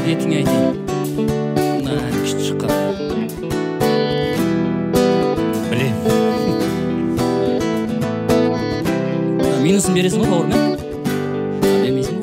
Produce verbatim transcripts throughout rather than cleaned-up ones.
бетіңе айтайын, мына күшті шыққан. Білем. Минусын бересің ғой бауырмен? Бермейсің ғой?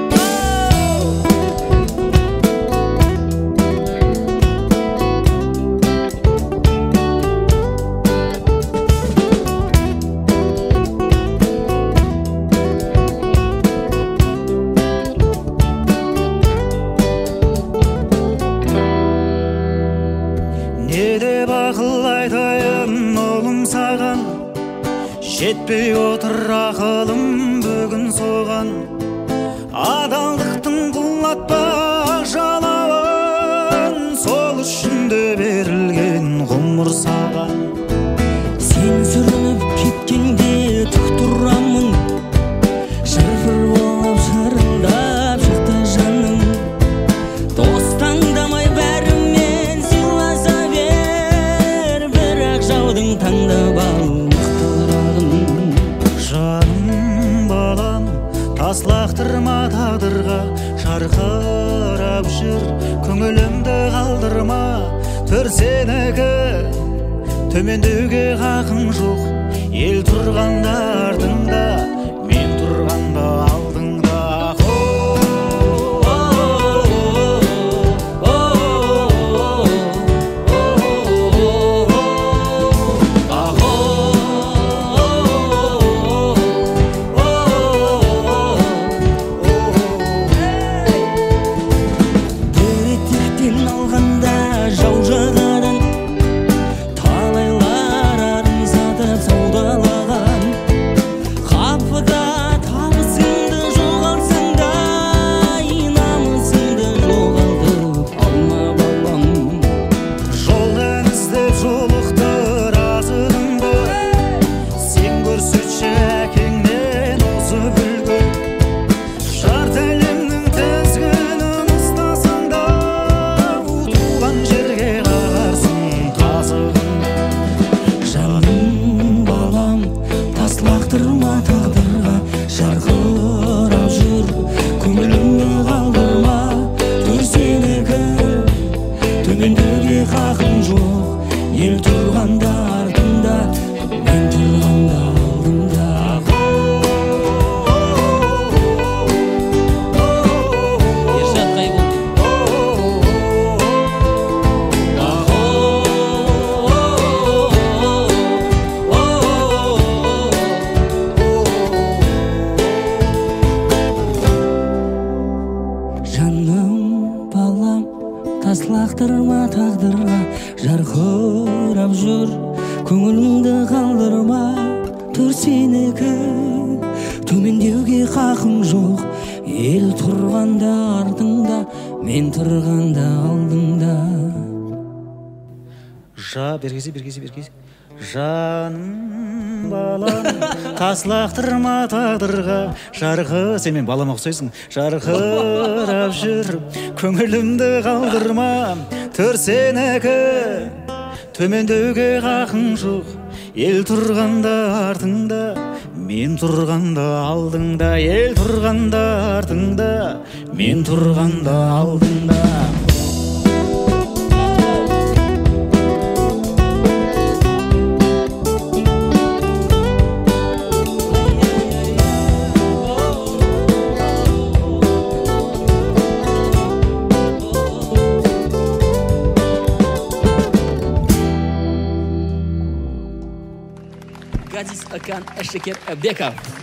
Не деп ақыл айтайын олым саған, жетпей отыр ақылым бүгін соған. Адалдықтың құлатпа жалауын, сол үшін де берілген ғұмыр саған. Сен сүрініп кеткенде түк тұрамын, шыр-шыр болып шырылдап шықты жаның. Дос таңдамай бәрімен сыйласа бер, бірақ жаудың таңдап ал мықтырағын. Жаным балам, тас лақтырма тағдырға, шарқырап жүр, көңілімді қалдырма. Төр сенікі, төмендеуге хақың жоқ. Ел тұрғанда артыңда, мен тұрғанда алдыңда. Лақтырма тағдырға, шарқырап жүр, көңілімді қалдырма. Төр сенікі, төмендеуге хақың жоқ. Ел тұрғанда артыңда, мен тұрғанда алдыңда. Ершат Қайбол. Жаным балам, тас лақтырма тағдырға, жарқырап жүр, көңіліңді қалдырма. Төр сенікі, төмендеуге хақың жоқ. Ел тұрғанда артыңда, мен тұрғанда алдыңда. Жа, бергезе, бергезе, бергезе. Жаным балам, тас лақтырма тағдырға, жарқы, сен мен балама ұқсайсың, жарқырап жүр, көңілімді қалдырма. Төр сенікі, төмендеуге хақың жоқ. Ел тұрғанда артыңда, мен тұрғанда алдыңда. Ел тұрғанда артыңда, мен тұрғанда алдыңда. Газиз Акан Әшекер Беков.